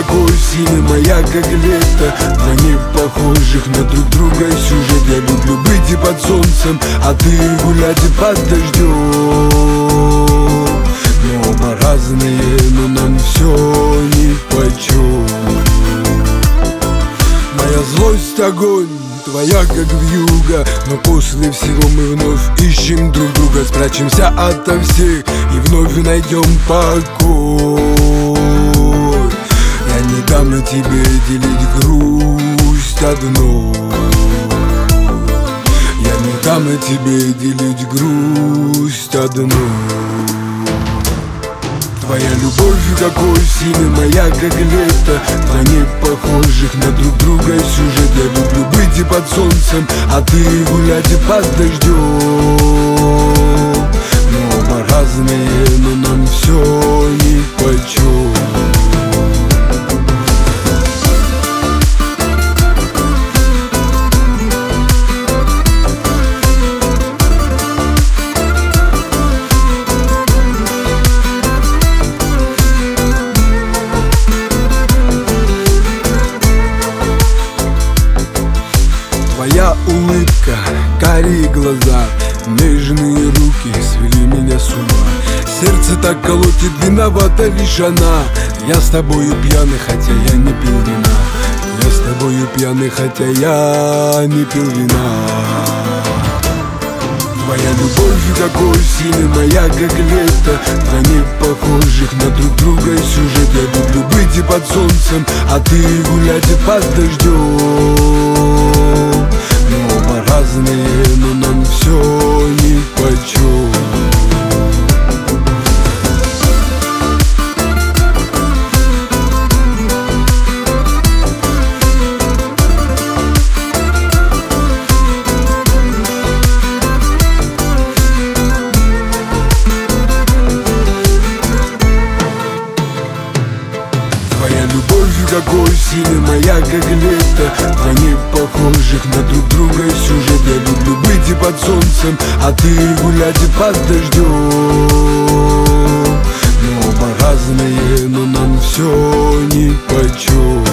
какой сильный, моя как лето. Два не похожих на друг друга сюжет. Я люблю быть и под солнцем, а ты гулять и под дождем. Мы оба разные, но нам все нипочем. Моя злость огонь, твоя как вьюга. Но после всего мы вновь ищем друг друга. Спрячемся ото всех и вновь найдем покой. Я не дам тебе делить грусть одной. Я не дам тебе делить грусть одной. Твоя любовь какой сильный, моя как лето. Два не похожих на друг друга сюжет. Я люблю быть и под солнцем, а ты гулять и под дождем. Мы оба разные, но нам все нипочем. Твоя улыбка, карие глаза, нежные руки свели меня с ума. Сердце так колотит, виновата лишь она. Я с тобою пьяный, хотя я не пил вина. Я с тобою пьяный, хотя я не пил вина. Твоя любовь какой сильный, моя как лето. Два не похожих на друг друга сюжет. Я люблю быть и под солнцем, а ты гулять и под дождем. Мы оба разные, но нам все нипочем. Твоя любовь какой сильный, моя как лето. Два не похожих на друг друга сюжет. Я люблю быть и под солнцем, а ты гулять и под дождем. Мы оба разные, но нам все нипочем.